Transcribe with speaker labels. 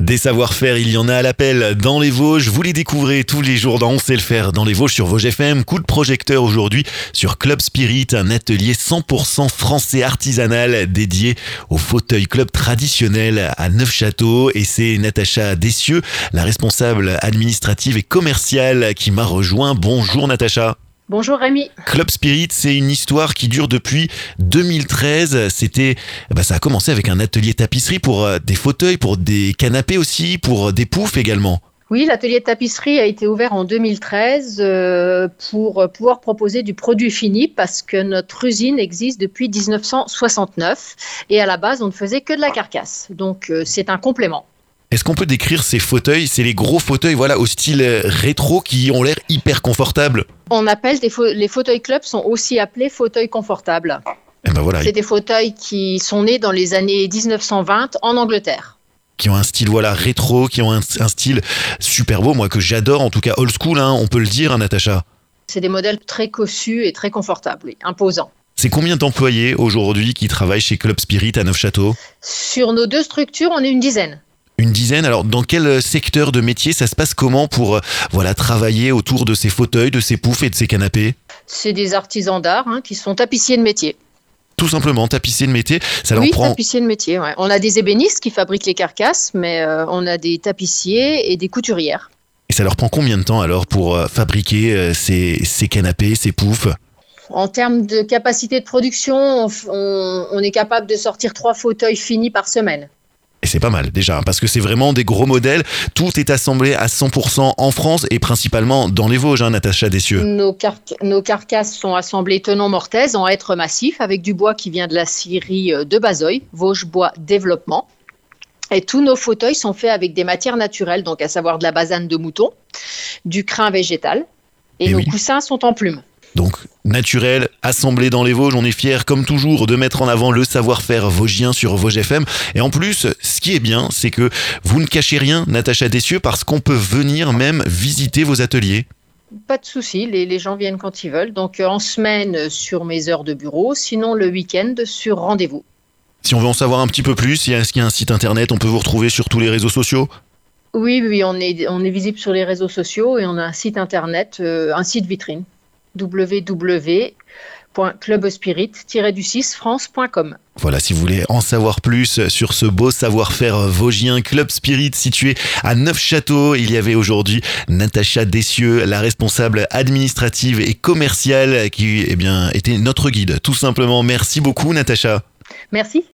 Speaker 1: Des savoir-faire, il y en a à l'appel dans les Vosges. Vous les découvrez tous les jours dans On sait le faire dans les Vosges sur Vosges FM. Coup de projecteur aujourd'hui sur Club Spirit, un atelier 100% français artisanal dédié au fauteuil club traditionnel à Neufchâteau. Et c'est Natacha Dessieux, la responsable administrative et commerciale, qui m'a rejoint. Bonjour Natacha.
Speaker 2: Bonjour Rémi.
Speaker 1: Club Spirit, c'est une histoire qui dure depuis 2013. Ça a commencé avec un atelier tapisserie pour des fauteuils, pour des canapés aussi, pour des poufs également.
Speaker 2: Oui, l'atelier de tapisserie a été ouvert en 2013 pour pouvoir proposer du produit fini parce que notre usine existe depuis 1969 et à la base, on ne faisait que de la carcasse. Donc, c'est un complément.
Speaker 1: Est-ce qu'on peut décrire ces fauteuils ? C'est les gros fauteuils au style rétro qui ont l'air hyper confortables.
Speaker 2: On appelle les fauteuils club sont aussi appelés fauteuils confortables. C'est des fauteuils qui sont nés dans les années 1920 en Angleterre.
Speaker 1: Qui ont un style rétro, qui ont un style super beau, moi que j'adore, en tout cas old school, on peut le dire, Natacha.
Speaker 2: C'est des modèles très cossus et très confortables, imposants.
Speaker 1: C'est combien d'employés aujourd'hui qui travaillent chez Club Spirit à Neufchâteau ?
Speaker 2: Sur nos deux structures, on est une dizaine.
Speaker 1: Une dizaine. Alors, dans quel secteur de métier ça se passe comment pour travailler autour de ces fauteuils, de ces poufs et de ces canapés ?
Speaker 2: C'est des artisans d'art qui sont tapissiers de métier.
Speaker 1: Tout simplement, tapissier de métier.
Speaker 2: Tapissier de métier, ouais. On a des ébénistes qui fabriquent les carcasses, mais on a des tapissiers et des couturières.
Speaker 1: Et ça leur prend combien de temps alors pour fabriquer ces canapés, ces poufs ?
Speaker 2: En termes de capacité de production, on est capable de sortir 3 fauteuils finis par semaine.
Speaker 1: Et c'est pas mal déjà, parce que c'est vraiment des gros modèles. Tout est assemblé à 100% en France et principalement dans les Vosges, Natacha Dessieux.
Speaker 2: Nos carcasses sont assemblées Thonon-Mortaise en hêtre massif avec du bois qui vient de la scierie de Bazoilles, Vosges Bois Développement. Et tous nos fauteuils sont faits avec des matières naturelles, donc à savoir de la basane de mouton, du crin végétal et nos coussins sont en plumes.
Speaker 1: Donc, naturel, assemblé dans les Vosges, on est fiers comme toujours de mettre en avant le savoir-faire vosgien sur Vosges FM. Et en plus, ce qui est bien, c'est que vous ne cachez rien, Natacha Dessieux, parce qu'on peut venir même visiter vos ateliers.
Speaker 2: Pas de souci, les gens viennent quand ils veulent. Donc en semaine sur mes heures de bureau, sinon le week-end sur rendez-vous. Si
Speaker 1: on veut en savoir un petit peu plus, est-ce qu'il y a un site internet, on peut vous retrouver sur tous les réseaux sociaux ?
Speaker 2: Oui, on est visible sur les réseaux sociaux et on a un site internet, un site vitrine. www.clubspirit-france.com.
Speaker 1: Voilà, si vous voulez en savoir plus sur ce beau savoir-faire vosgien, Club Spirit situé à Neufchâteau. Il y avait aujourd'hui Natacha Dessieux, la responsable administrative et commerciale qui était notre guide, tout simplement. Merci beaucoup Natacha.
Speaker 2: Merci.